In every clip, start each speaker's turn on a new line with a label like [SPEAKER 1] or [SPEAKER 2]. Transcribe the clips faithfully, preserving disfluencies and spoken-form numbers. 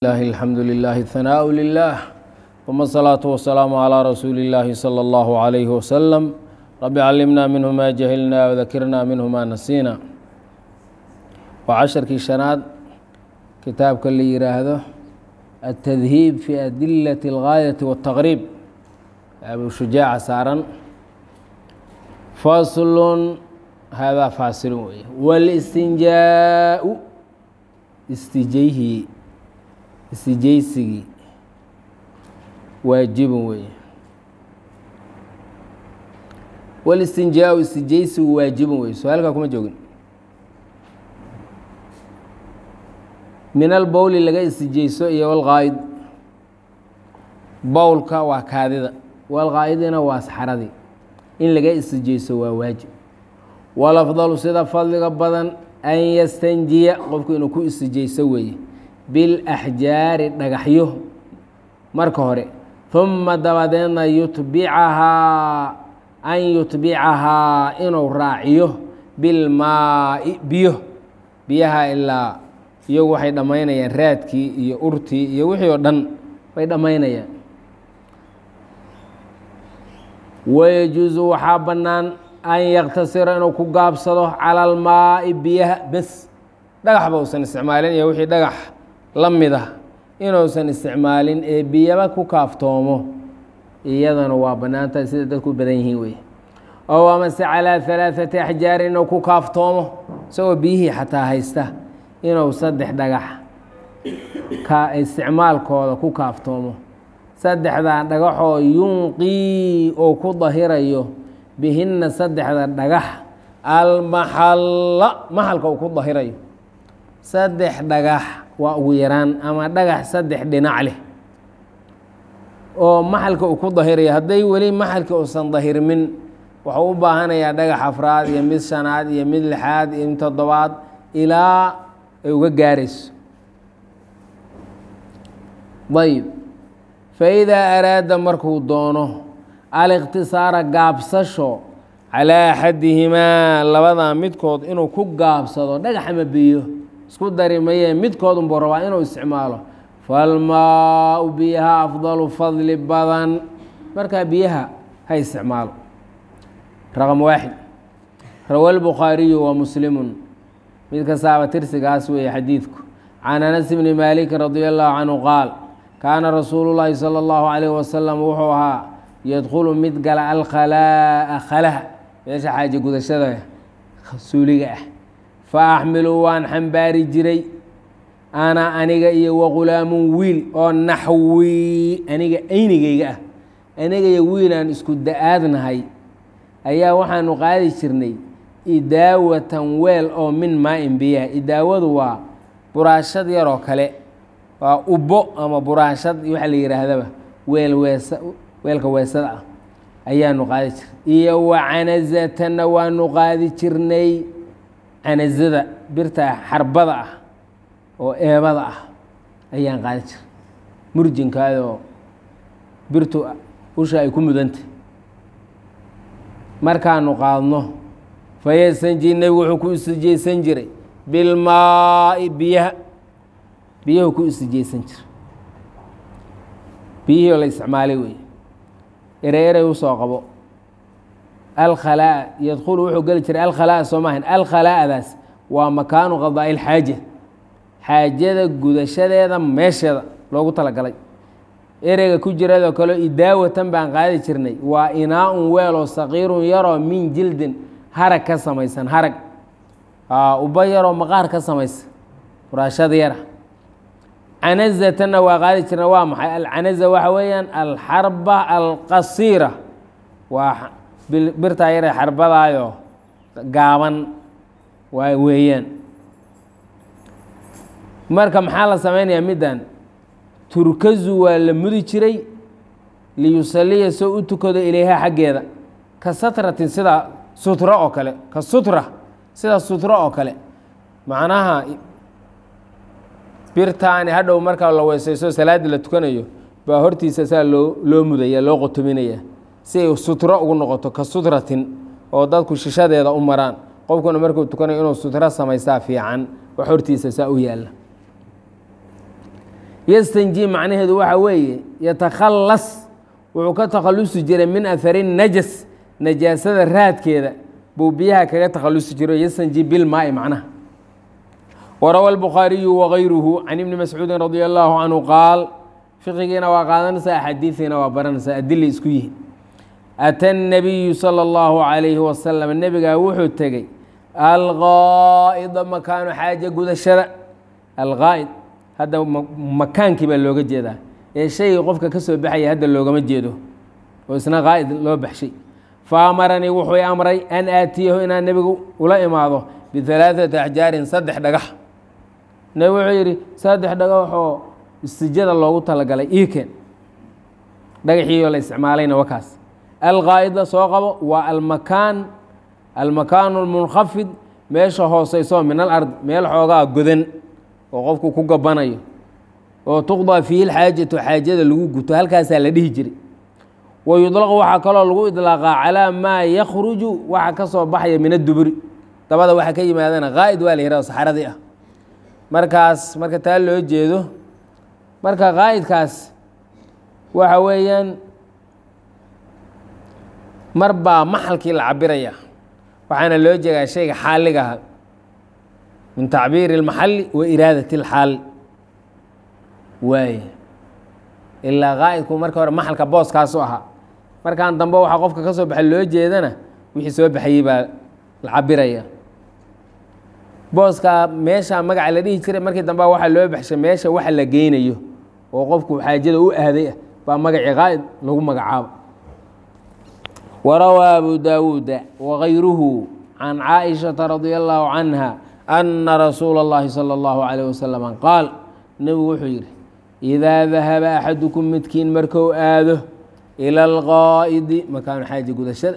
[SPEAKER 1] الله الحمد لله الثناء لله ثم الصلاة والسلام على رسول الله صلى الله عليه وسلم رب علمنا منه ما جهلنا وذكرنا منه ما نسينا وعشر كيشانات كتاب كل يراهده التذهيب في أدلة الغاية والتغريب أبو شجاع سارا فاصل هذا فاصل والاستنجاء استجيه istijaysigii waajibun weeye walistinjaa istijaysigu waajibun weeye su-aalkaa kuma joogin min albowli laga istijayso iyo walqaa'id bowlka waa kaadida walqaa'idina waa saxaradii in laga istijayso waa waajib walafdalu sida fadliga badan an yastanjiya qofku inuu ku istijayso weeye bilaxjaari dhagaxyo marka hore uma dabadeedna yutbicahaa an yutbicahaa inuu raaciyo bilmaa'i biyo biyaha ilaa iyagu waxay dhammaynayaan raadkii iyo urtii iyo wixii oo dhan way dhammaynayaan wayajuusu waxaa bannaan an yaktasira inuu ku gaabsado cala almaa'i biyaha bes dhagaxba uusan isticmaalin iyo wixii dhagax la mid ah inuusan isticmaalin ee biyaba ku kaaftoomo iyadana waa bannaantahay sida dadku badan yihiin wey ow amase calaa halaaثati axjaari inuu ku kaaftoomo isagoo biyihii xataa haysta inuu saddex dhagax ka isticmaalkooda ku kaaftoomo saddexdaa dhagaxoo yunqii oo ku dahirayo bihinna saddexda dhagax almaxalla maxalka uu ku dahirayo saddex dhagax waa ugu yaraan ama dhagax saddex dhinac leh oo maxalka uu ku dahirayo hadday weli maxalka uusan dahirmin wuxuu u baahanayaa dhagax afraad iyo mid shanaad iyo mid lixaad iyo mid toddobaad ilaa ay uga gaarayso ayb faidaa araada markuu doono aliqtisaara gaabsasho calaa axadihimaa labadaa midkood inuu ku gaabsado dhagax ama biyo isku dari mayee midkood unbuu rabaa inuu isticmaalo falmaa-u biyaha afdalu fadli badan markaa biyaha ha isticmaalo raqam waaxid rawa lbukhaariyu wa muslimun mid kastaaba tirsigaas weeye xadiidku can anas bni maalikin radia allahu canhu qaal kaana rasuulu llaahi sala allahu calayh wasalam wuxuu ahaa yadkhulu mid gala alkhalaa'a khalaha meesha xaaje gudashada suuliga ah fa axmilu waan xambaari jiray ana aniga iyo waqulaamun wiil oo naxwii aniga aynigayga ah aniga iyo wiilaan isku da-aadnahay ayaa waxaanu qaadi jirnay idaawatan weel oo min maa-in biyaha idaawadu waa buraashad yaroo kale waa ubbo ama buraashad waxa la yihaahdaba weel weesa weelka weesada ah ayaanu qaadi jirnay iyo wa canazatanna waanu qaadi jirnay canazada birta xarbada ah oo eebada ah ayaan qaadi jiray murjinkaadoo birtu usha ay ku mudantay markaanu qaadno fayasanji nebigu wuxuu ku istijaysan jiray bilmaa'i biyaha biyahu ku istijaysan jiray biyihii oo la isticmaalay wey erey erey usoo qabo alkhalaa yadkhulu wuxuu geli jiray alkhalaa soo maahan alkhalaa'adaas waa makaanu qadaa'i lxaaja xaajada gudashadeeda meesheeda loogu talagalay ereyga ku jiradoo kaleo idaawatan baan qaadi jirnay waa inaa-un weeloo saqiirun yaroo min jildin harag ka samaysan harag ubba yaroo maqaar ka samaysan buraashada yara canazatanna waa qaadi jirnay waa maxay alcanaza waxa weeyaan alxarba alqasiira waa birtaa yare xarbadaayo gaaban waa weeyaan marka maxaa la samaynayaa middan turkazu waa la mudi jiray liyusaliya soo u tukado ilayha xaggeeda ka satratin sida sutro oo kale ka sutra sida sutro oo kale macnaha birtaani hadhow markaa la weysayso salaaddii la tukanayo baa hortiisa saa loo loo mudaya loo qotominaya si ay sutro ugu noqoto ka sutratin oo dadku shishadeeda u maraan qofkuna markuu tukanayo inuu sutro samaystaa fiican wax hortiisa saa u yaalla yastanji macnaheedu waxa weeye yatakhalas wuxuu ka takhalusi jiray min ahari najas najaasada raadkeeda buu biyaha kaga takhalusi jiro yastanji bilmaai macnaha warawa albukhaariyu wagayruhu can ibni mascuudin radia allaahu canhu qaal fiqigiina waa qaadanaysaa axaadiidiina waa baranaysaa adili isku yihi ata الnabiyu salى اllahu عalayhi wasalam nebigaa wuxuu tegey alqaa'ida makaanu xaaja gudashada alqaa'id hadda makaankii baa looga jeedaa ee shaygii qofka ka soo baxaya hadda loogama jeedo oo isna qaa'id loo baxshay faamaranii wuxuu i amray an aatiyahu inaan nebigu ula imaado bihalaaثati axjaarin saddex dhagax nebigu wuxuu yidhi saddex dhagax oo istijada loogu talagalay iikeen dhagaxiioo la isticmaalayna wakaas alqaa'ida soo qabo waa almakaan almakaanu اlmunkhafid meesha hooseyso min alard meel xoogaa godan oo qofku ku gabanayo oo tuqdaa fiihi lxaajatu xaajada lagu guto halkaasaa la dhihi jiray wayudlaqu waxaa kaloo lagu idlaaqaa calaa maa yakhruju waxa ka soo baxaya min adduburi dabada waxa ka yimaadana qaa'id waa la yihahdo saxaradii ah markaas marka taa loo jeedo marka qaa'idkaas waxa weeyaan mar baa maxalkii la cabiraya waxaana loo jeedaa shayga xaaligaha min tacbiiri اlmaxali wa iraadati اlxaal waay ilaa qaa'idku marka hore maxalka booskaasu ahaa markan dambe waxaa qofka ka soo baxay loo jeedana wixii soo baxayey baa la cabiraya booskaa meesha magaca la dhihi jiray markii dambe waxaa loo baxshay meesha waxa la geynayo oo qofku xaajada u aaday ah baa magacii qaa'id lagu magacaabo warawaa abu daawuuda wagayruhu can caaئiشhaةa radia allahu canha ana rasuula اllahi salى اllahu عalيه wasalam qaal nebigu wuxuu yidhi idaa dahaba axadukum midkiin markou aado ila alqaa'idi makaanu xaaja gudashada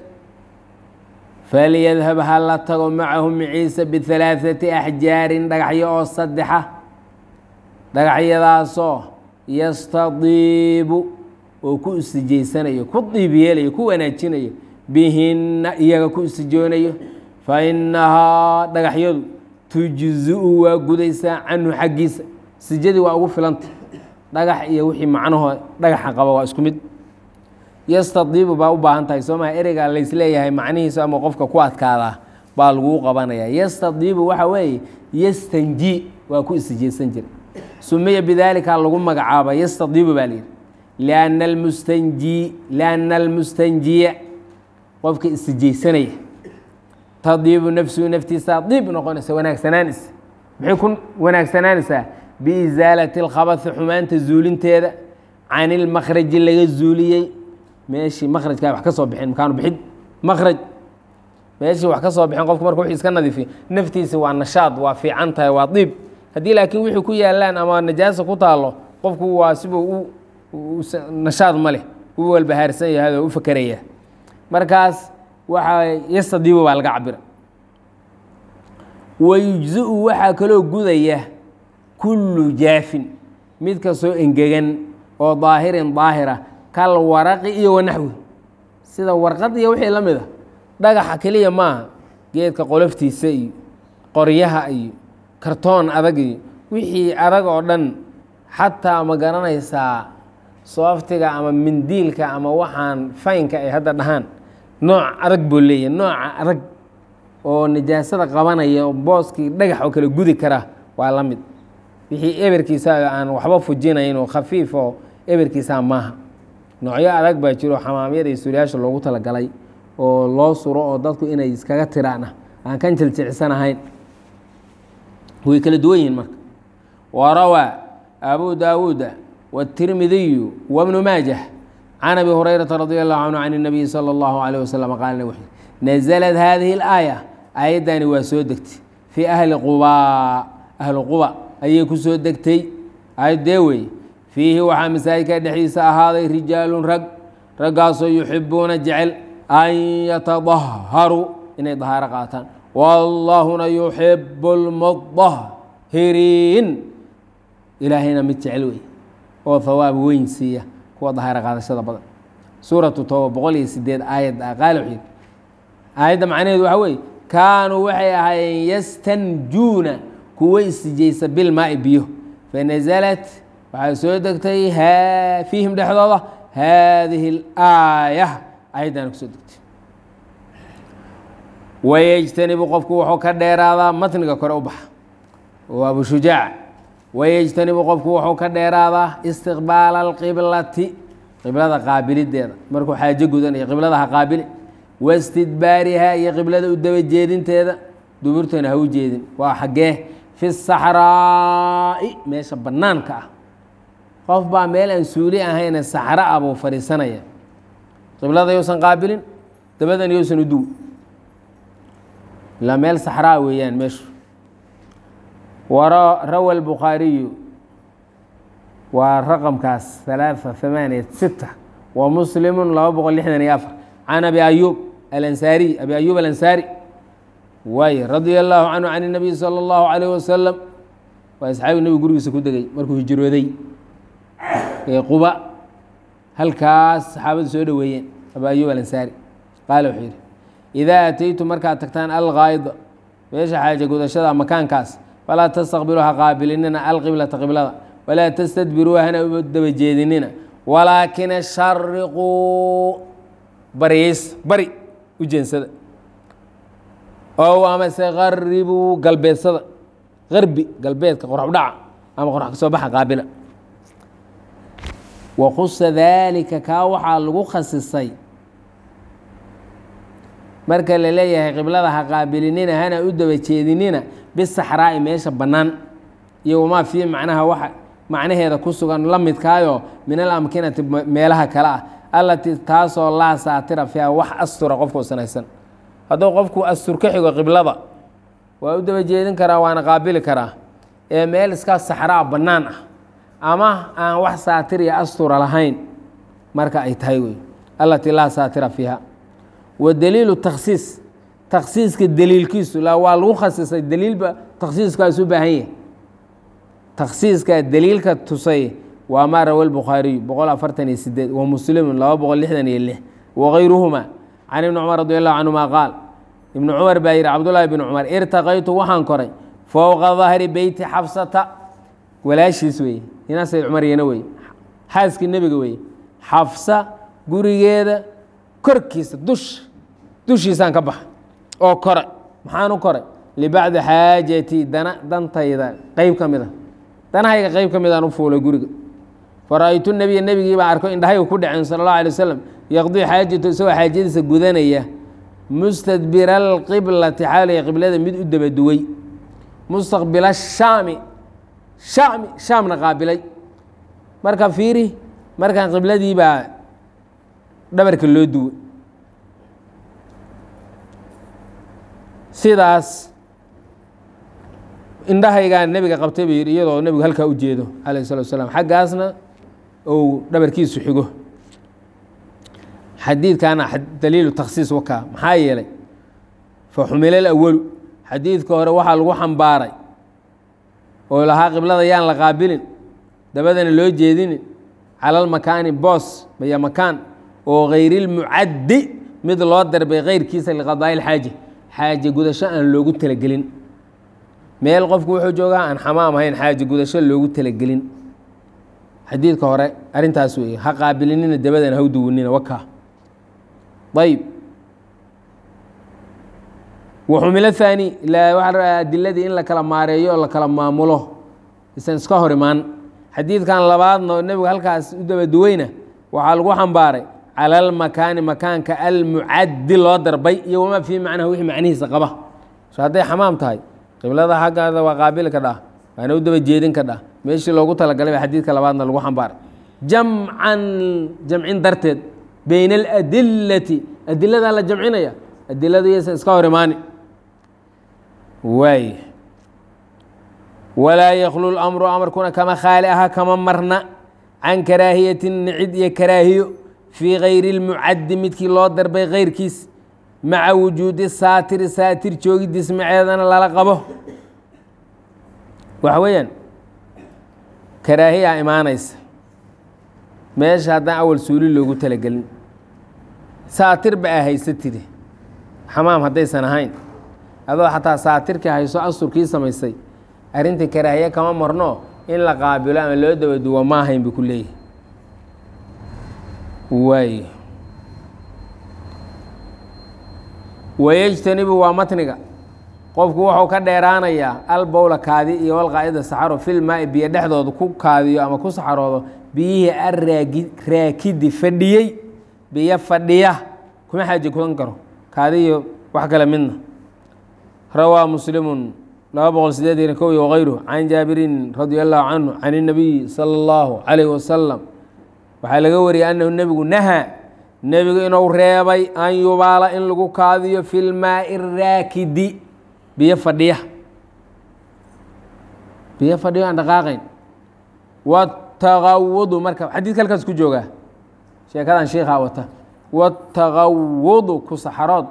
[SPEAKER 1] falyadhab ha la tago macahu maciisa bihalaaثati axjaarin dhagaxyo oo saddexa dhagaxyadaasoo yastadiibu oo ku istijeysanayo ku diib yeelayo ku wanaajinayo bihinna iyaga ku istijoonayo fa inahaa dhagaxyadu tujziu waa gudaysaa canhu xaggiisa sijadii waa ugu filanta dhagax iyo wixii macnahoo dhagaxa qaba waa isku mid yastadiibu baa u baahan tahay soo maha ereyga laysleeyahay macnihiisa ama qofka ku adkaadaa baa laguu qabanaya yastadiibu waxa weeye yastanji waa ku istijeysan jira sumiya bidaalika lagu magacaaba yastadiibu baa layidhi lianna almustanji lianna almustanjiya qofka istijeysanaya tadiibu nafsuhu naftiisaa diib noqonaysa wanaagsanaanaysa maxay ku wanaagsanaanaysaa biisaalati اlkhabahi xumaanta zuulinteeda can ilmakhraji laga zuuliyey meeshii makhrajkaa wax ka soo bixin makaanu bixid makhraj meeshii wax ka soo bixin qofku marka wixii iska nadiifiyo naftiisa waa nashaad waa fiican tahay waa diib haddii laakiin wixii ku yaalaan ama najaasa ku taalo qofku waa sibuu u nashaad ma leh u walbahaarsan yahay oo u fakeraya markaas waxaa yastadiibu baa laga cabira wayujziu waxaa kaloo gudaya kullu jaafin mid kastoo engegan oo daahirin daahira kal waraqi iyo wanaxwi sida warqad iyo wixii la mid a dhagaxa keliya maaha geedka qoloftiisa iyo qoryaha iyo kartoon adag iyo wixii adag oo dhan xataa ma garanaysaa sooftiga ama mindiilka ama waxaan faynka ay hadda dhahaan nooc adag buu leeyahy nooca adag oo nijaasada qabanaya oo booskii dhagax oo kale gudi kara waa la mid wixii eberkiisa aan waxba fujinayn oo khafiif oo eberkiisa maaha noocyo adag baa jiro xamaamyada iyo suuriyaasha loogu talagalay oo loo suro oo dadku inay iskaga tiraana aan kan jiljicsan ahayn way kala duwan yihiin marka warawaa abu daawuuda wالtirmidiyu wbnu maajah can abi hurayrata radi allahu canhu can الnabiyi salى اllahu عalيه waslm qaal w nazlat hadihi اlaaya aayaddani waa soo degtay fii ahli quba ahlu quba ayay ku soo degtay aayadee wey fiihi waxaa masaajidka dhexdiisa ahaaday rijaalun rag raggaasoo yuxibuuna jecel an yatadaharuu inay dahaaro qaataan wallahuna yuxibu اlmudahiriin ilaahayna mid jecel wey oo hawaab weyn siiya kuwa dahaaro qaadashada badan suuratu toba boqol iyo sideed aayad ah qaala wuxuu yidhi aayadda macnaheedu waxa weeye kaanuu waxay ahaayeen yastanjuuna kuwa istijaysa bilmaai biyo fanazalat waxaa soo degtay fiihim dhexdooda haadihi اlaaya ayaddaana kusoo degtay wayejtanibu qofku wuxuu ka dheeraadaa matniga kore u baxa oo abu shujaac wayejtanibu qofku wuxuu ka dheeraadaa istiqbaala alqiblati qiblada qaabilideeda markuu xaajo gudanaya qiblada ha qaabili wastidbaarihaa iyo qiblada u daba jeedinteeda duburtana ha u jeedin waa xaggee fi saxraa'i meesha bannaanka ah qof baa meel aan suuli ahayna saxra ah buu fadhiisanaya qiblada yousan qaabilin dabadan yousan u duw ilaa meel saxraa weeyaan meeshu warawa albukhaariyu waa raqamkaas ثaلaaثa ثamaaniya sita wa muslimu laba boqol lixdan iyo afar can abi ayuub alansaariy abi ayuub alansaari waay radia allahu canhu can الnabiy salى اllahu عalيh wasalam waa asxaabi nebigu gurigiisa ku degay markuu hijrooday ee quba halkaas saxaabadu soo dhoweeyeen abi ayuub alansaari qaala wuxuu yidhi idaa ataytu markaad tagtaan algaayda meesha xaaja gudashada makaankaas falaa tastaqbilu ha qaabilinina alqiblata qiblada walaa tastadbiruu hana u daba jeedinina walaakina shariquu baryeys bari u jeensada ow amase qaribuu galbeedsada qarbi galbeedka qorax udhaca ama qorax ka soo baxa qaabila wakhusa daalika kaa waxaa lagu khasisay marka la leeyahay qiblada ha qaabilinina hana u daba jeedinina bisaxraa'i meesha bannaan iyo wamaa fii macnaha waxa macnaheeda ku sugan la midkaayo min alamkinati meelaha kale ah allatii taasoo laa saatira fiiha wax astura qofku sanaysan hadduu qofku astur ka xigo qiblada waa u daba jeedin karaa waana qaabili karaa ee meel iska saxraa bannaan ah ama aan wax saatir iyo astura lahayn marka ay tahay wey allatii laa saatira fiiha wadaliilu takhsiis takhsiiska daliilkiisu la waa lagu khasisay daliilba takhsiiskaas u baahan yahay takhsiiska daliilka tusay waa maa rawa lbukhaariyu boqol afartan iyo sideed wa muslimu laba boqol lixdan iyo lix wagayruhuma can ibni cumar radi allahu canhuma qaal ibnu cumar baa yihi cabdullaahi bn cumar irtaqaytu waxaan koray fowqa dahri beyti xafsata walaashiis weye ina sayd cumar yana weye xaaskii nebiga weye xafsa gurigeeda korkiisa dush dushiisaan ka baxa oo kore maxaan u koray libacdi xaajatii dana dantayda qeyb ka mid a danahayga qeyb ka midaan u fuulay guriga fara-aytu nebiya nebigii baan arko indhahayga ku dhaceen sala allahu alay wasalam yaqdii xaajatu isagoo xaajadiisa gudanaya mustadbira alqiblati xaalaya qiblada mid u dabaduway mustaqbila shaami shaami shaamna qaabilay marka fiiri markaan qibladii baa dhabarka loo duway sidaas indhahaygaan nebiga qabtay buu yidhi iyadoo nebigu halkaa u jeedo calayh salatu wasalaam xaggaasna ou dhabarkiisu xigo xadiidkaana daliilu takhsiis wakaa maxaa yeelay fa xumila alawalu xadiidka hore waxaa lagu xambaaray oo lahaa qiblada yaan la qaabilin dabadana loo jeedinin cala almakaani boos maya makaan oo hayrilmucaddi mid loo darbay keyrkiisa liqadaa'i lxaaja xaaje gudasho aan loogu talagelin meel qofku wuxuu joogaa aan xamaam ahayn xaaje gudasho loogu talagelin xadiidka hore arrintaas weeye ha qaabilinina dabadana haw duwinina wakaa ayb waxumilo haani ilaa waxaa la rabaa adiladii in la kala maareeyo oo la kala maamulo isan iska hor imaan xadiidkan labaadna oo nebigu halkaas u dabaduweyna waxaa lagu xambaaray cala almakaani makaanka almucaddi loo darbay iyo wamaa fii macnaha wixii macnihiisa qaba so hadday xamaam tahay qiblada xaggaada waa qaabili ka dhah waana u daba jeedin ka dhah meeshii loogu talagalay ba xadiidka labaadna lagu xambaaray jamcan jamcin darteed bayna aladilati adiladaa la jamcinaya adiladu yaysan iska hor imaani waay walaa yaklu lamru amarkuna kama khaali aha kama marna can karaahiyati nicid iyo karaahiyo fii gayri اlmucaddi midkii loo darbay keyrkiis maca wujuudi saatiri saatir joogidiis maceedana lala qabo waxa weeyaan karaahiyaa imaanaysa meesha haddaan awal suuli loogu talagelin saatir ba a haysatide xamaam haddaysan ahayn adoo xataa saatirkii hayso asturkii samaysay arrintii karaahiye kama marno in la qaabilo ama loo daba duwo ma ahayn buu ku leeyahay waay wayajtanibu waa matniga qofku wuxuu ka dheeraanayaa albowla kaadi iyo walqaa'ida saxaro filmaa biyo dhexdooda ku kaadiyo ama ku saxaroodo biyihii araagi raakidi fadhiyey biyo fadhiya kuma xaaji kudan karo kaadi iyo wax kale midna rawaa muslimun laba boqol sideed iyo kow iyo wغayruhu can jaabirin radi allahu canhu can الnabiy salى اllahu عalayh wasalam waxaa laga wariyay annahu nebigu nahaa nebigu inuu reebay an yubaala in lagu kaadiyo fi lmaaءi الraakidi biyo fadhiya biyo fadhiyo aan dhaqaaqayn wاtagawudu marka xadiidka halkaas ku joogaa sheekadan sheikhaa wata wاtagawudu ku saxarood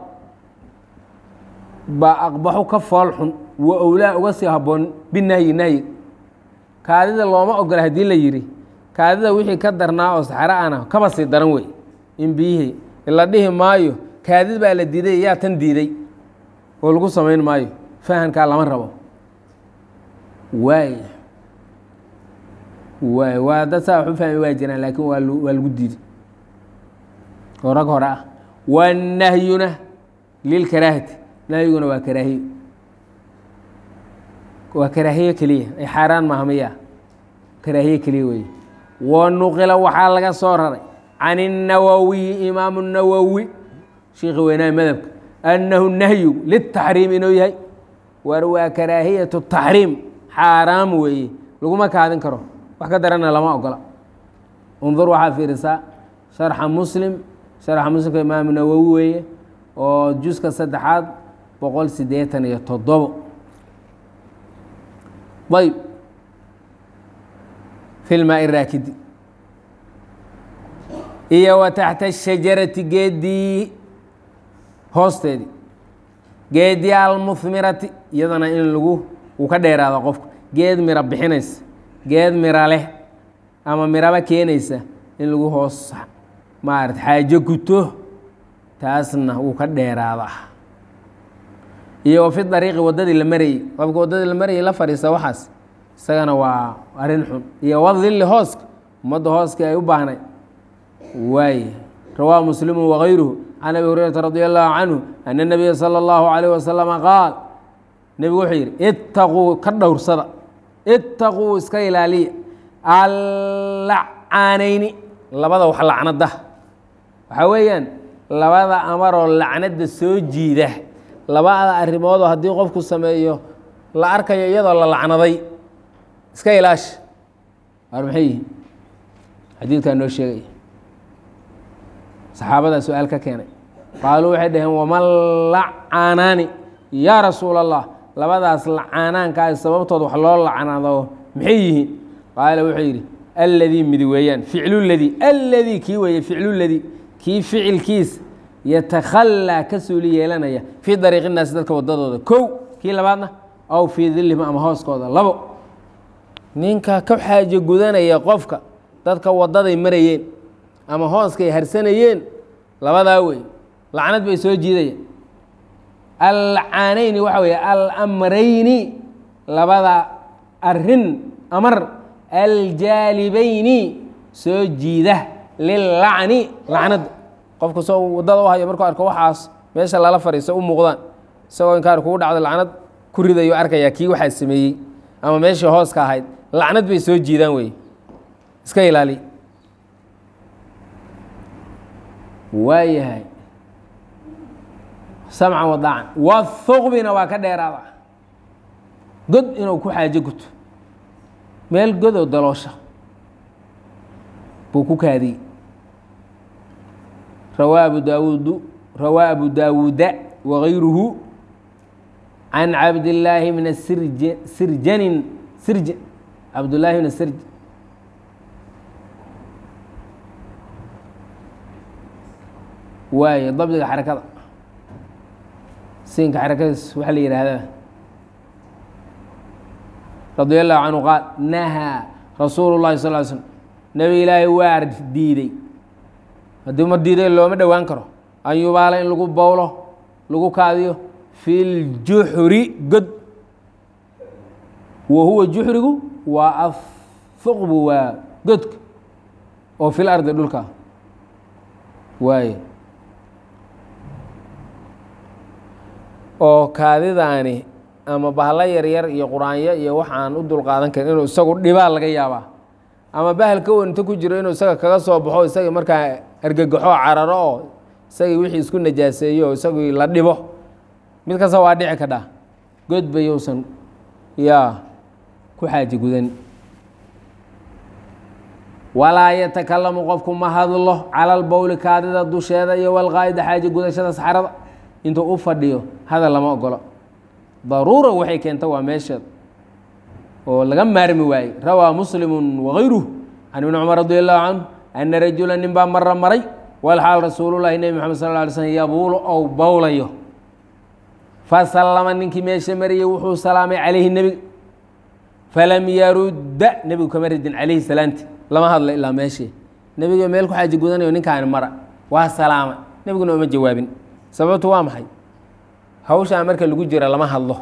[SPEAKER 1] baa aqbaxu ka fool xun wa owlaa uga sii habboon binahyi nahyi kaadida looma ogola haddii la yidhi kaadida wixii ka darnaa oo saxaro ana kaba sii daran wey in biyihii la dhihi maayo kaadid baa la diiday yaa tan diiday oo lagu samayn maayo fahankaa lama rabo waay waay waa dad saa wax u fahmi waa jiraan laakiin waa waa lagu diiday oo rag hore ah wanahyuna lilkaraahati nahyiguna waa karaahiyo waa karaahiyo keliya ay xaaraan maaha miya karaahiyo keliya weeye wanuqila waxaa laga soo raray can الnawawiyi imaamu الnawowi sheikhi weynaaye madhabka annahu nahyu litaxriim inuu yahay war waa karaahiyatu taxriim xaaraam weeye laguma kaadin karo wax ka darana lama ogola undur waxaa fiirisaa sharxa muslim sharxa muslimka imaamu nawowi weeye oo juska saddexaad boqol sideetan iyo toddobo ayb fi lmaaءi raakidi iyo wa taxta الshajarati geedii hoosteedii geedii almuhmirati iyadana in lagu uu ka dheeraado qofku geed mira bixinaysa geed mira leh ama miraba keenaysa in lagu hoos maarata xaajo guto taasna wuu ka dheeraada iyo wa fi dariiqi waddadii la marayey qofka waddadii la marayay la fadhiista waxaas isagana waa arrin xun iyo wadilli hooska ummadda hooska ay u baahnay waaye rawaa muslimu wagayruhu can abi hurayrata radi allahu canhu ana الnabiya salى اllahu عalayh wasalama qaal nebigu wuxuu yidhi itaquu ka dhowrsada itaquu iska ilaaliya allacaanayni labada wax lacnada waxaa weeyaan labada amaroo lacnada soo jiida labada arrimoodoo haddii qofku sameeyo la arkayo iyadoo la lacnaday iska ilaashi war maxay yihiin xadiidkaa noo sheegaya saxaabadaa su-aal ka keenay qaaluu waxay dhaheen waman lacanaani yaa rasuula allah labadaas lacaanaankaa sababtooda wax loo lacnado maxay yihiin qaala wuxuu yidhi alladii midi weeyaan ficluladii alladii kii weeye ficluladii kii ficilkiis yatakhallaa ka suuli yeelanaya fii dariiqi naasi dadka waddadooda kow kii labaadna aw fii dillihim ama hooskooda labo ninka ka xaajo gudanaya qofka dadka waddaday marayeen ama hooskay harsanayeen labadaa wey lacnad bay soo jiidayeen alcaanayni waxa weeye alamrayni labada arin amar aljaalibayni soo jiida lilacni lacnada qofka soo waddada u hayo markuu arko waxaas meesha lala fadhiiso u muuqdaan isagoo inkaar kugu dhacdo lacnad ku ridayo arkayaa kii waxaa sameeyey ama meeshii hooska ahayd lacnad bay soo jiidaan wey iska ilaali waayahay samcan wadaacan wahuqbina waa ka dheeraada god inuu ku xaajo guto meel godoo daloosha buu ku kaadiyey rawaa abu daawuudu rawaa abu daawuuda wagayruhu can cabdillaahi min asirj sirjanin sirj cabdullaahi min asirj waaye dabdiga xarakada siinka xarakadiis waxaa la yidhaahdaa radi allahu canhu qaal nahaa rasuulu llahi sal ly slm nebi ilaahay waa diiday haddii ma diiday looma dhowaan karo an yubaala in lagu bowlo lagu kaadiyo fi ljuxri god wahuwa juxrigu waa ahuqbu waa godka oo fil ardi dhulka waaye oo kaadidaani ama bahlo yaryar iyo quraanyo iyo waxaan u dulqaadan karin inuu isagu dhibaa laga yaabaa ama bahal ka weyn inta ku jiro inuu isaga kaga soo baxo isagii markaa argagaxo cararo oo isagii wixii isku najaaseeyo oo isagii la dhibo mid kasta waa dhici kadhaa godba yousan yaa ku xaaji gudan walaa yatakalamu qofku ma hadlo cala lbowli kaadida dusheeda iyo walqaa'ida xaaji gudashada saxrada intuu u fadhiyo hadal lama ogolo daruura waxay keenta waa meesheed oo laga maarmi waayey rawaa muslimu wagayruh can ibni cumar radi allahu canhu ana rajula nin baa mara maray walxaal rasuulullahi nebi moxamed sal lla alay slm yabuulu ou bowlayo fasallama ninkii meesha mariyey wuxuu salaamay calayhi nebiga falam yarudda nebigu kama ridin calayhi salaanti lama hadla ilaa meeshii nebigo meel ku xaaji gudanayo ninkaani mara waa salaama nebiguna uma jawaabin sababtu waa maxay hawshaa marka lagu jira lama hadlo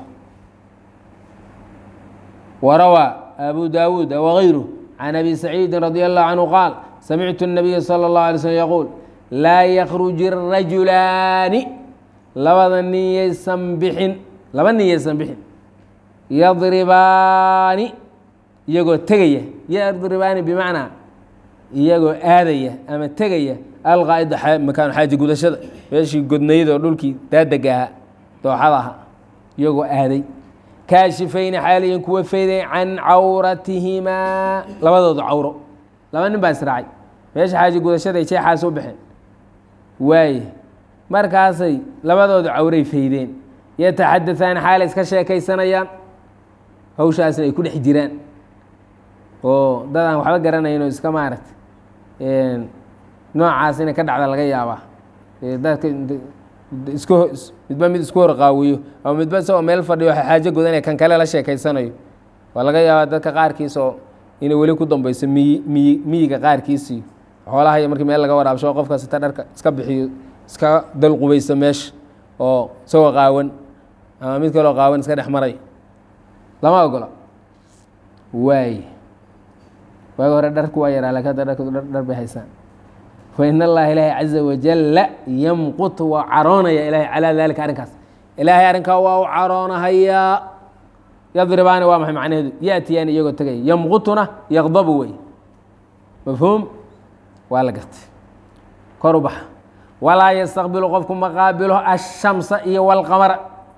[SPEAKER 1] warawaa abu daawuud wagayruh can abi saciidin radi allahu canhu qaal samictu الnabiya salى اllahu alay slm yaquul laa yakruji rajulaani labada nin yaysan bixin laba nin yaysan bixin yadribaani iyagoo tegaya yadribaani bimacnaa iyagoo aadaya ama tegaya alqaa'ida makaanu xaaji gudashada meeshii godnayd oo dhulkii daadega ahaa dooxada ahaa iyagoo aaday kaashifayni xaaliyan kuwa fayday can cawratihimaa labadooda cawro laba nin baa israacay meesha xaaji gudashada ay jeexaas u baxeen waaye markaasay labadooda cawray faydeen yataxadataani xaalay iska sheekaysanayaan hawshaasna ay ku dhex jiraan oo dad aan waxba garanayn oo iska maaragta noocaas inay ka dhacda laga yaabaa dadka isku midba mid isku horqaawiyo ama midba isagoo meel fadhiyo xaajo gudanaya kan kale la sheekaysanayo waa laga yaabaa dadka qaarkiis oo inay weli ku dambeyso miyi miyi miyiga qaarkiisii xoolaha iyo markii meel laga waraabsho qofkaas ta dharka iska bixiyo iska dalqubayso meesha oo isagoo qaawan ama mid kaloo qaawan iska dhex maray lama ogola waay waagi hore dharku waa yaraa lakin hadda dharku dhar bay haysaan fain allaha ilaahi caza wajalla yamqut waa caroonaya ilaahay calaa dalika arrinkaas ilaahay arrinkaa waa u caroonahayaa yadribaani waa maxay macnaheedu yaatiyaani iyagoo tegaya yamqutuna yaqdabu wey mafhuum waa la gartay kor u baxa walaa yastaqbilu qofku ma qaabilo ashamsa iyo walqamara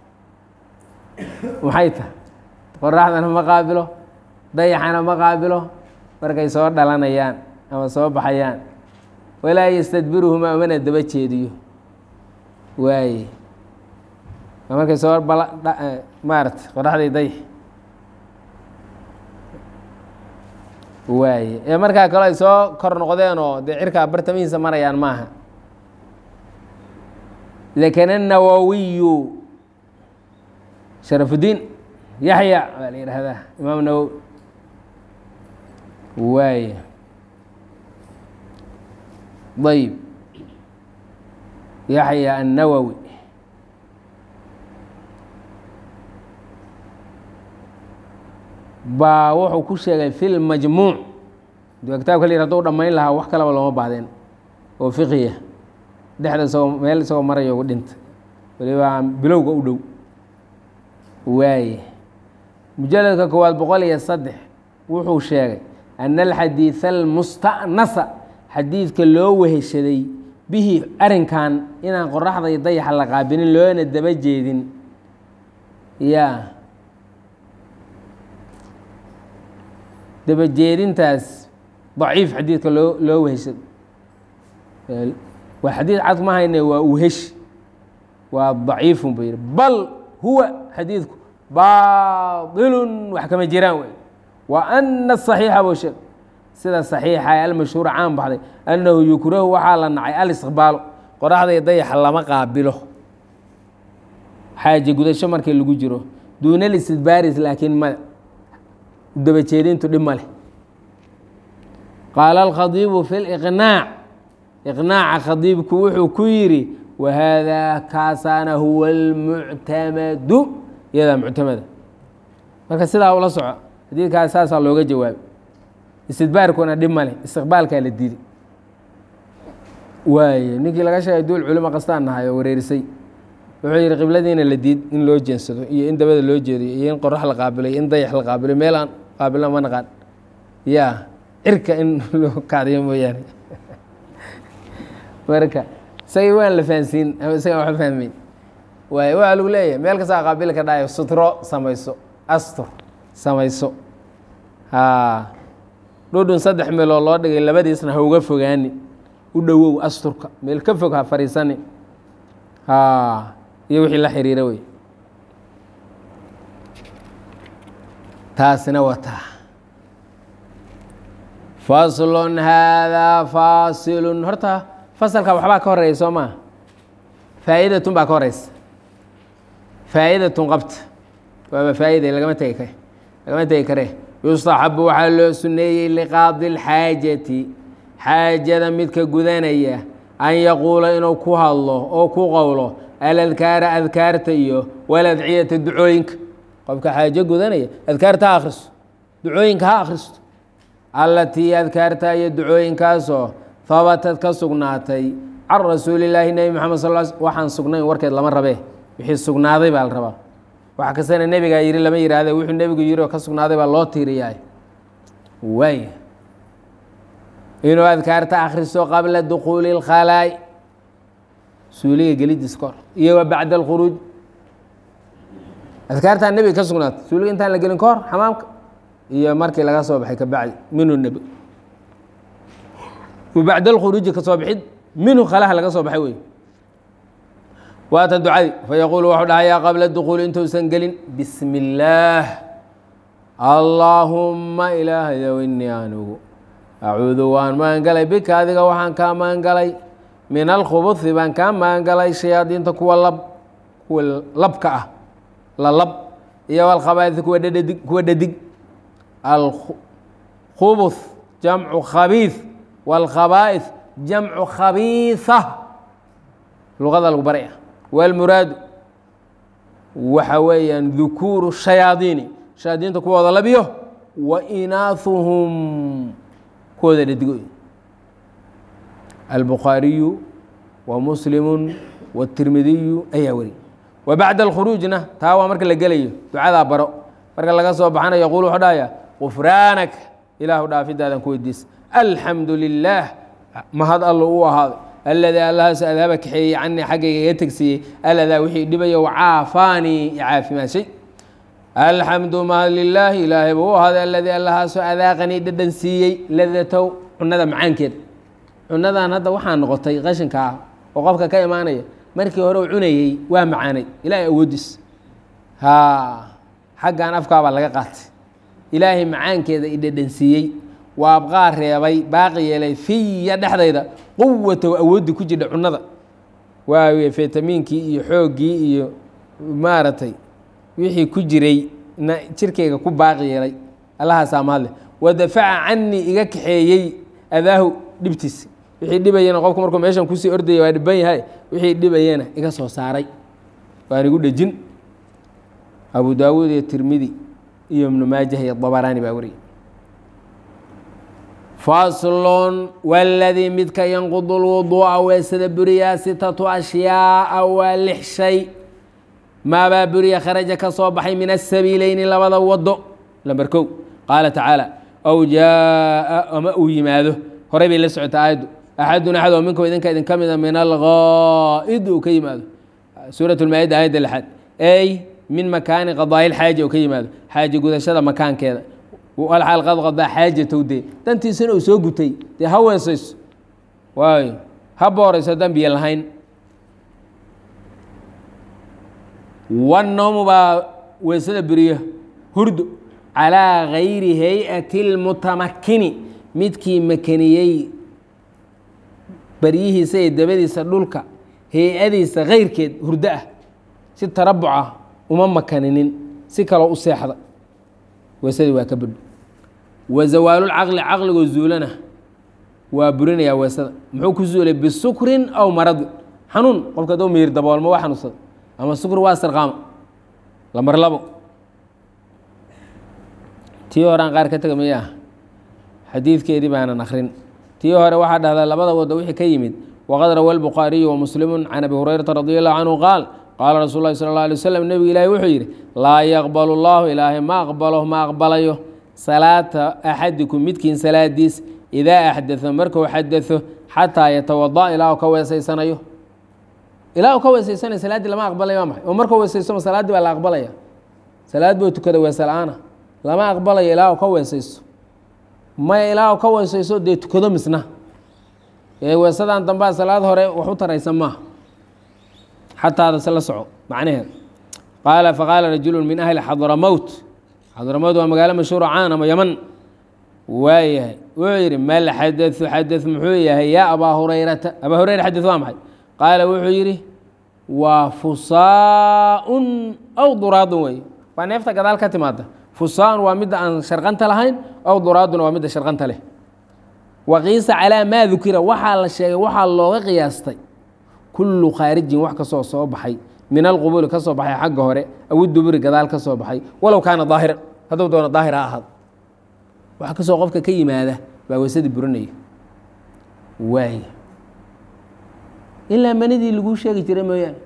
[SPEAKER 1] maxay tahay qoraxdana ma qaabilo dayaxana ma qaabilo markay soo dhalanayaan ama soo baxayaan walaa yastadbiruhuma amana daba jeediyo waaye markay soo bala maarata qoraxday dayax waaye ee markaa kale ay soo kor noqdeen oo dee cirkaa bartamihiisa marayaan maaha lakana nawawiyu sharafudiin yaxya waa la yidhaahdaa imaam nawowi waaye ayb yaxya annawowi baa wuxuu ku sheegay fi lmajmuuc de kitaabka la yir haduu dhamayn lahaa wax kalaba looma baahdeen oo fiqiya dhexda isagoo meel isagoo marayo ugu dhinta waliba bilowga u dhow waaye mujaladka koowaad boqol iyo saddex wuxuu sheegay ana alxadiida almustanasa xadiidka loo weheshaday bihi arrinkan inaan qoraxda iyo dayaxa la qaabilin loona daba jeedin ya daba jeedintaas daciif xadiidka loo loo weheshado waa xadiid cad ma hayne waa uhesh waa daciifun ba yihi bal huwa xadiidku baailun wax kama jiraan wey wa ana صaxiixa buu sheeg sida صaxiixa ee almashhuura caan baxday annahu yukrahu waxaa la nacay alistiqbaalo qoraxda iyo dayaxa lama qaabilo xaaje gudasho markii lagu jiro duuna listidbaaris laakiin ma daba jeedintu dhib ma leh qaala alkhadiibu fi liqnaac iqnaaca khadiibku wuxuu ku yidhi wahaadaa kaasaana huwa almuctamadu iyadaa muctamada marka sidaa ula soco xadiidkaas saasaa looga jawaabay istidbaarkuna dhib male istiqbaalkaa la diiday waaye ninkii laga sheegay duul culimo qastaan nahay oo wareerisay wuxuu yidhi qibladiina la diid in loo jeensado iyo in dabada loo jeediyo iyo in qorax la qaabilay in dayax la qaabilay meel aan qaabilna ma naqaan yaa cirka in loo kacdiyo mooyaane marka isagii waan la fahansiin isagaan waxba fahmayn waay waxaa lagu leeyahay meel kastaa qaabili ka dhahayo sutro samayso astur samayso haa dhudhun saddex meeloo loo dhigay labadiisna ha uga fogaani u dhowow asturka meel ka fog ha fariisani haa iyo wixii la xiriira wey taasina wataa faslun haadaa faasilun horta fasalka waxbaa ka horeeya soo maa faa'idatun baa ka horeysa faa'idatun qabta waaba faa'ida lagama tegi kare lagama tegi kare yustaxabu waxaa loo suneeyey liqaadi اlxaajati xaajada midka gudanaya an yaquula inuu ku hadlo oo ku qowlo aladkaara adkaarta iyo waladciyata ducooyinka qofka xaajo gudanaya adkaarta ha akhriso ducooyinka ha akhristo allatii adkaarta iyo ducooyinkaasoo habatad ka sugnaatay can rasuuli illaahi nebi moxamed sal l waxaan sugnayn warkeed lama rabee wixii sugnaaday baa la rabaa wax kastana nebigaa yihi lama yihahde wuxuu nebigu yihi oo ka sugnaaday baa loo tiiriyaay waay inuu adkaarta akhriso qabla dukuuli اlkhalaa'i suuliga gelidiis ka hor iyo wa bacda alkhuruuj adkaartaa nebiga ka sugnaatay suuliga intaan la gelin ka hor xamaamka iyo markii laga soo baxay ka bacdi minhu nebi wa bacda alkhuruuji ka soo bixid minhu khalaha laga soo baxay wey waata ducadi fayaquulu wuxuu dhahayaa qabla dukuuli intuusan gelin bismi اllaah allaahumma ilaahayow inii anugu acuudu waan magangalay bika adiga waxaan kaa magangalay min alkhubuhi baan kaa magangalay shayaadiinta kuwa lab kuwa labka ah la lab iyo alkhabaaثi kuwa dhadhadig kuwa dhadig alkhubuth jamcu khabiiث wاlkhabaaئث jamcu khabiiثa luqada lagu baraya wاlmuraadu waxa weeyaan dukuuru shayaadiini shayaadiinta kuwooda labiyo wa inaaثuhum kuwooda dhadigo albukhaariyu wa muslimu wاtirmidiyu ayaa weri wa bacda alkhuruujna taa waa marka la gelayo ducadaa baro marka laga soo baxana yaquul wuxuu dhahaya gufraanak ilaahu dhaafidaadan ku weydiisa alxamdu lilaah mahad allo u ahaaday aladii allahaas adaaba kaxeeyey canii xaggayga iga tegsiiyey aladaa wixii dhibaya wacaafaanii icaafimaashay alxamdu mahad lilaahi ilaahay buu u ahaaday aladii allahaasoo adaaqanii dhadhan siiyey ladatow cunada macaankeeda cunadan hadda waxaa noqotay qashinka ah oo qofka ka imaanaya markii hore u cunayey waa macaanay ilaahay awoodiis ha xaggan afkaabaa laga qaatay ilaahay macaankeeda i dhadhan siiyey waa abqaa reebay baaqi yeelay fiya dhexdayda quwatow awooddi ku jidha cunada waawe fitamiinkii iyo xooggii iyo maaragtay wixii ku jiray na jirkayga ku baaqi yeelay allahaasaa mahadle wadafaca canii iga kaxeeyey adaahu dhibtiisa wixii dhibayana qofku markuu meeshan kusii ordaya waa dhiban yahay wixii dhibayana iga soo saaray waan igu dhejin abu daawuud iyo tirmidi iyo ibnu maajah iyo dabaraani baa wariyay faslun waladii midka yanqudu lwuduuca weesada buriyaa sitatu ashyaaءa waa lix shay maabaa buriya kharaja ka soo baxay min asabiileyni labada wado lamber kow qaala tacaala aw jaaءa ama uu yimaado horey bay la socota aayaddu axadun axad oo minkum idinka idin ka mida min algaa'id uu ka yimaado suuraة اlmaa-ida aayadda lixaad ay min makaani qadaa'i lxaaja uu ka yimaado xaaja gudashada makaankeeda alxaal qad qadaa xaajatowdee dantiisana uu soo gutay dee ha weesayso waayo ha boorayso dambiya lahayn wanoomu baa weesada beriyo hurdo calىa gayri hay-ati اlmutamakini midkii makaniyey baryihiisa iyo dabadiisa dhulka hay-adiisa kayrkeed hurdo ah si tarabuca uma makaninin si kaloo u seexda weesadii waa ka badho wa zawaalulcaqli caqligoo zuulana waa burinayaa weesada muxuu ku zuulay bisukrin aw maradin xanuun qofka adoo miyir daboolmo waa xanuunsada ama sukr waa sarqaamo lamar labo tii hore aan qaar ka tega miyaa xadiidkeedii baanan akrin tii hore waxaa dhahdaa labada wado wixii ka yimid waqad rawa albukhaariyu wamuslimu can abi hurayrata radi allahu canhu qaal qaala rasuul lahi sala اllah alay waslm nebigu ilaahi wuxuu yidhi laa yaqbal اllahu ilaahay ma aqbalo ma aqbalayo salaata axadikum midkiin salaadiis idaa axdaa markuu xadao xataa yatawada ilaa u ka weesaysanayo ilaa u ka weesaysanayo salaaddii lama aqbalaya waa maxay oo markuu weesaysoma salaaddii baa la aqbalaya salaad buu tukada weese la-aana lama aqbalayo ilaa u ka weesayso maya ilaa u ka weesayso dee tukado misna ee weesadan dambaa salaad hore wax u taraysa maaha xataadase la soco macnaheeda qaala faqaala rajulu min ahli xadramowt xadramowt waa magaalo mashhuuro caan ama yaman waayahay wuxuu yidhi mal xadau xada muxuu yahay yaa abaa hurayrata abaa hurayra xada waa maxay qaala wuxuu yidhi waa fusaaun aw duraadun wey waa neefta gadaal ka timaada fusaaun waa midda aan sharqanta lahayn aw duraaduna waa midda sharqanta leh waqiisa calaa maa dukira waxaa la sheegay waxaa looga qiyaastay kullu khaarijin wax kasoo soo baxay min alqubuli ka soo baxay xagga hore aw duburi gadaal ka soo baxay walow kaana daahiran hadduu doono daahir ha ahaado wax kasoo qofka ka yimaada baa weysadii burinaya waay ilaa manidii laguu sheegi jiray mooyaane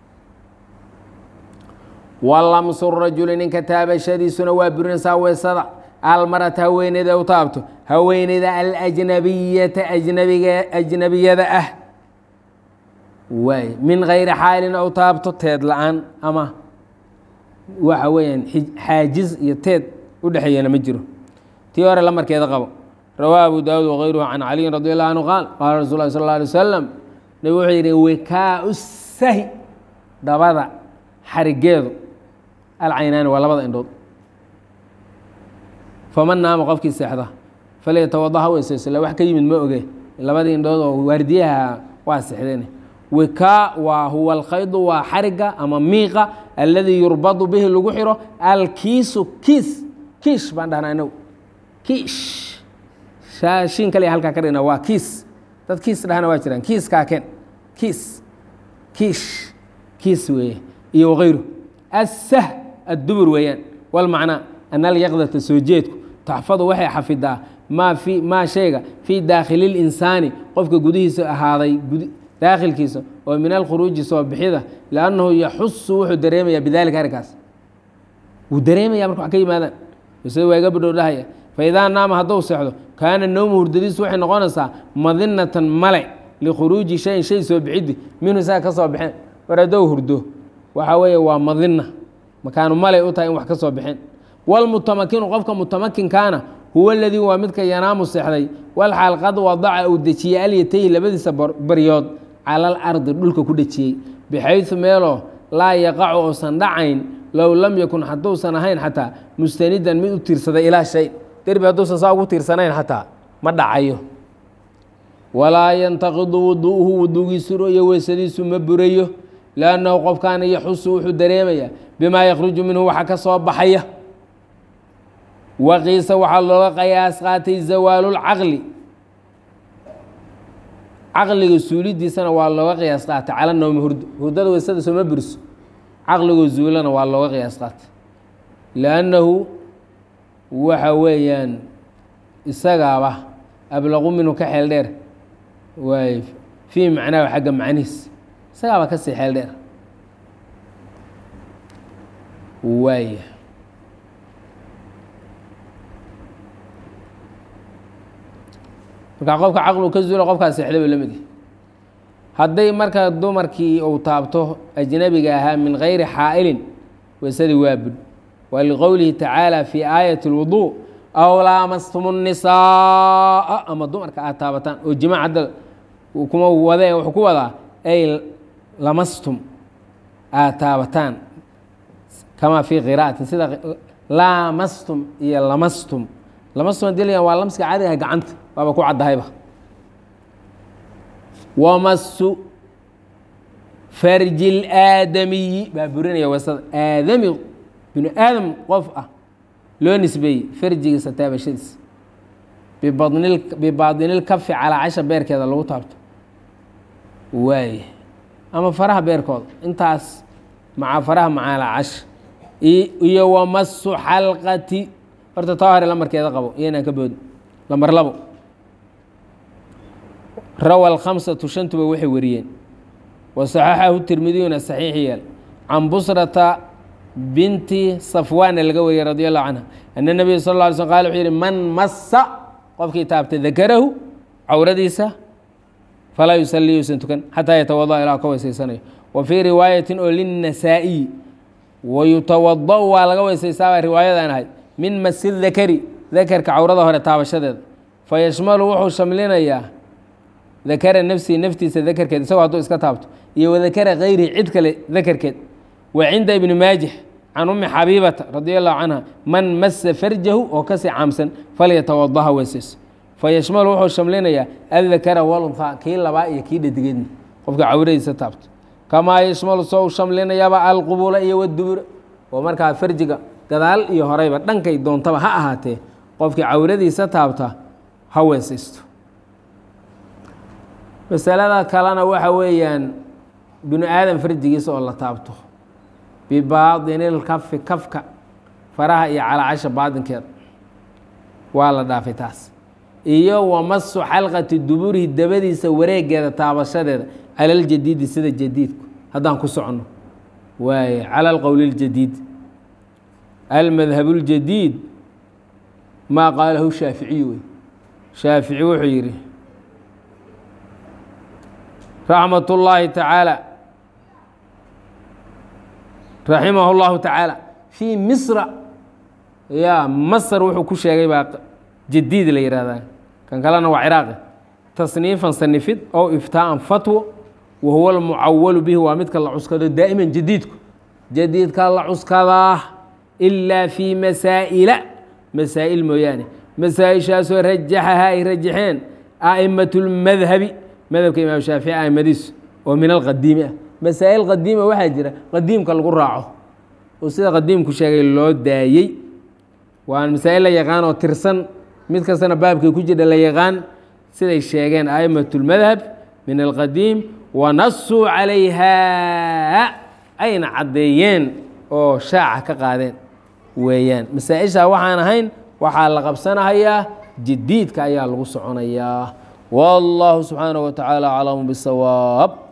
[SPEAKER 1] walamsu rajuli ninka taabashadiisuna waa burinaysaa weysada almarata haweeneyda u taabto haweeneyda alajnabiyata ajnabiga ajnabiyada ah waay min gayri xaalin ou taabto teed la-aan ama waxa weeyaan xaajiz iyo teed u dhexeeyana ma jiro tii hore lamarkeeda qabo rawaa abu daawud wغayruhu can caliyin radi allahu canhu qaal qaala rasul lah sal اla alay wasalam nabig wuxuu yidhi wikaau sahi dabada xarigeedu alcaynaani waa labada indhood faman naama qofkii seexda falyatawada ha weysayso ila wax ka yimid ma oge labadii indhood oo waardiyaha waa seexdeen wikaa waa huwa alkhaydu waa xariga ama miiqa alladii yurbadu bihi lagu xiro alkiisu kiis kiish baan dhahnaa inagu kiish shin kaliya halkaa ka dhigna waa kiis dad kiis dhahna waa jiraan kiiskaa ken kiis kiish kiis weeye iyo wغayru asah addubur weeyaan walmacnaa ana alyaqdata soo jeedku taxfadu waxay xafidaa maa fi maa shayga fii daakhili اlinsaani qofka gudihiisa ahaaday daakhilkiisa oo min alkhuruuji soo bixida liannahu yaxusu wuxuu dareemaya bidalika arrinkaas wuu dareemaya marka wax ka yimaadaan sida waa iga badhow dhahaya faidaa naama hadduu seexdo kaana nowmu hurdadiisu waxay noqonaysaa madinatan male likhuruuji shayin shay soo bixiddi minhu isaga ka soo baxeen mar haddou hurdo waxaa weeye waa madina makaanu malay u tahay in wax ka soo baxeen walmutamakinu qofka mutamakinkaana huwa aladii waa midka yanaamu seexday walxaal qad wadaca uu dejiyey alyatayhi labadiisa baryood cala alardi dhulka ku dhejiyey bixaysu meeloo laa yaqacu uusan dhacayn low lam yakun hadduusan ahayn xataa mustanidan mid u tiirsaday ilaa shay derbi hadduusan saa ugu tiirsanayn xataa ma dhacayo walaa yantaqidu wuduuhu wuduugiisu iyo weysadiisu ma burayo liannahu qofkaana yaxusu wuxuu dareemayaa bimaa yakhruju minhu waxa ka soo baxaya waqiisa waxaa looga qayaas qaatay zawaalulcaqli caqliga suulidiisana waa looga qiyaas qaatay cala nawmi hurdo hurdada weysada sooma buriso caqligoo zuulana waa looga qiyaas qaatay liannahu waxa weeyaan isagaaba ablaqu minhu ka xeel dheer waay fii macnaahu xagga macnihiis isagaaba ka sii xeel dheer waaya markaa qofka caqligu ka zuula qofkaa seexday ba la mid hadday marka dumarkii uu taabto ajnabiga ahaa min gayri xaa'ilin weysadii waa bud waa liqowlihi tacaala fii aayati اlwudu aw laamastum الnisaaa ama dumarka aad taabataan oo jimaac hadda kuma wade wuxuu ku wadaa ay lamastum aad taabataan kamaa fii qira'atin sida laamastum iyo lamastum lamastum hadii la waa lamska caadiga gacanta waaba ku caddahayba wamasu farji اlaadamiyi baa burinaya weysada aadami binu aadam qof ah loo nisbeeyey farjigiisa taabashadiisa bibaadinilkafi calaa casha beerkeeda lagu taabto waay ama faraha beerkooda intaas maca faraha macaala casha iyo wamasu xalqati horta taa hore lamarkeeda qabo iyo inaan ka boodin lamar labo rawa alkhamsatu shantuba waxay wariyeen wasaxaxahu tirmidiyuna saxiix yeel can busrata binti safwaana laga wariyey radi allahu canha ana nabiya sal lla alay slm qala wuxuu yihi man massa qofkii taabta dakarahu cawradiisa falaa yusalii yuusan tukan xataa yatawada ilaa ka weysaysanayo wa fii riwaayatin oo linnasaa'iyi wayutawada-u waa laga weysaysaabaa riwaayadan ahayd min masi dakari dakarka cawrada hore taabashadeeda fayashmalu wuxuu shamlinayaa dakara nafsihi naftiisa dakarkeed isagoo hadduu iska taabto iyo wadakara kayrihi cid kale dakarkeed wa cinda ibni maajix can ummi xabiibata radi allahu canha man masa farjahu oo kasii caamsan falyatawadaha weysayso fayashmalu wuxuu shamlinayaa addakara walunhaa kii labaa iyo kii dhadigeedna qofka cawradiisa taabto kamaa yashmalu soo u shamlinayaaba alqubula iyo wadubura oo markaa farjiga gadaal iyo horeyba dhankay doontaba ha ahaatee qofkii cawradiisa taabta ha weysaysto masalada kalena waxa weeyaan binu aadam farjigiisa oo la taabto bibaadinilkafi kafka faraha iyo calaacasha baadinkeeda waa la dhaafay taas iyo wamasu xalqati duburihi dabadiisa wareegeeda taabashadeeda cala aljadiidi sida jadiidku haddaan ku soconno waaye cala alqowli اljadiid almadhab اljadiid maa qaalahu shaaficiy wey shaafici wuxuu yihi raxmat اllaahi tacaala raximah اllahu tacaala fii misra ya masr wuxuu ku sheegay baa jadiid la yihahdaa kan kalena waa ciraaqi tasniifan sanifid ow iftaaan fatwo wa huwa almucawalu bihi waa midka la cuskado daa'iman jadiidku jadiidka la cuskadaa ilaa fii masaa'ila masaa'il mooyaane masaa-ishaasoo rajaxaha ay rajaxeen a'imat اlmadhabi madhabka imaam shaafici aimadiisu oo min alqadiimi ah masaa'il qadiima waxaa jira qadiimka lagu raaco oo sida qadiimku sheegay loo daayey waa masaa'il la yaqaan oo tirsan mid kastana baabkay ku jira la yaqaan siday sheegeen a'imat اlmadhab min alqadiim wanasuu calayha ayna caddeeyeen oo shaaca ka qaadeen weeyaan masaa-isha waxaan ahayn waxaa la qabsanahayaa jadiidka ayaa lagu soconayaa wallahu subxaanaه wa tacaala aclamu bisawaab